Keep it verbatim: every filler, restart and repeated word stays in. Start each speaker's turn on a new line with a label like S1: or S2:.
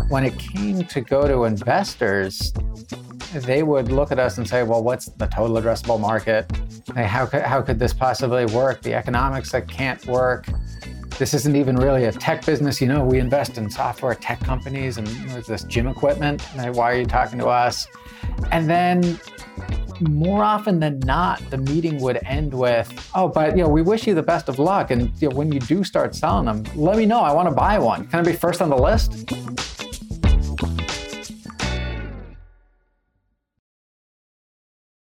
S1: When it came to go to investors, they would look at us and say, well, what's the total addressable market? Hey, how could, how could this possibly work? The economics that can't work. This isn't even really a tech business. You know, we invest in software tech companies and there's this gym equipment. Why are you talking to us? And then more often than not, the meeting would end with, oh, but you know, we wish you the best of luck. And you know, when you do start selling them, let me know. I want to buy one. Can I be first on the list?